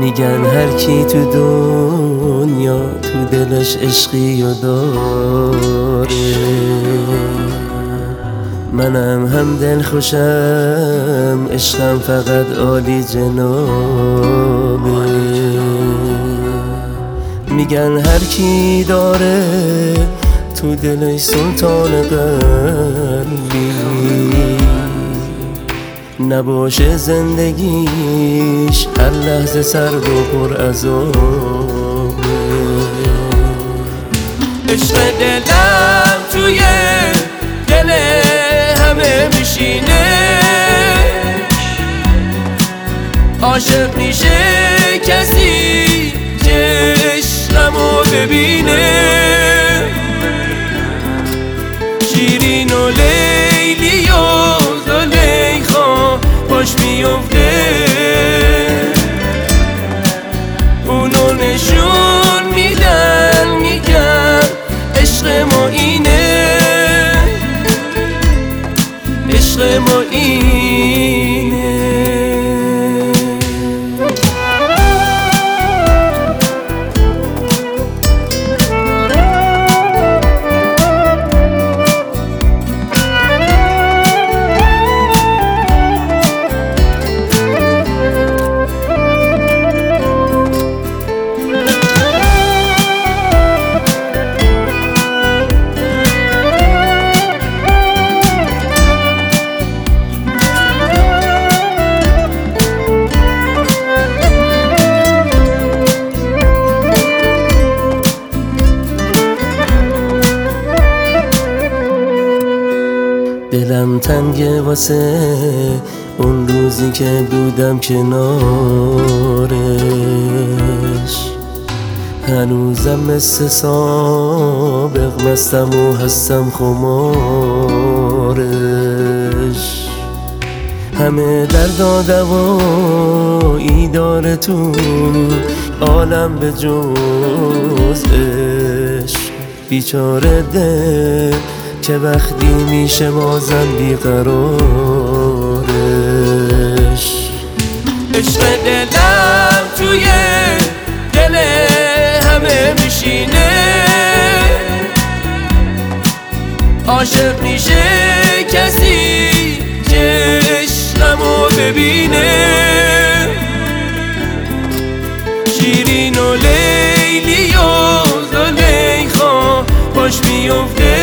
میگن هر کی تو دنیا تو دلش عشقی و داره، منم هم دل خوشم، عشقم فقط عالی جنابه. میگن هر کی داره تو دلش سلطان قلبی، نباشه زندگیش هر لحظه سرد و پر عذابه. عشق دلم توی دل همه میشینه، عاشق میشه کسی که عشقمو ببینه. شیرین و لیلی و زلیخا باش میفته، اونو نشون میدن میگن عشق ما اینه، عشق ما اینه. دلم تنگه واسه اون روزی که بودم کنارش، هنوزم مثل سابق مستم و هستم خمارش. همه درد و دوایی داره تو عالم به جز عشق، بیچاره دل که وقتی میشه بازم بیقرارش. عشق دلم توی دل همه میشینه، عاشق میشه کسی که عشقمو ببینه. شیرین و لیلی و زلیخا باش میفته،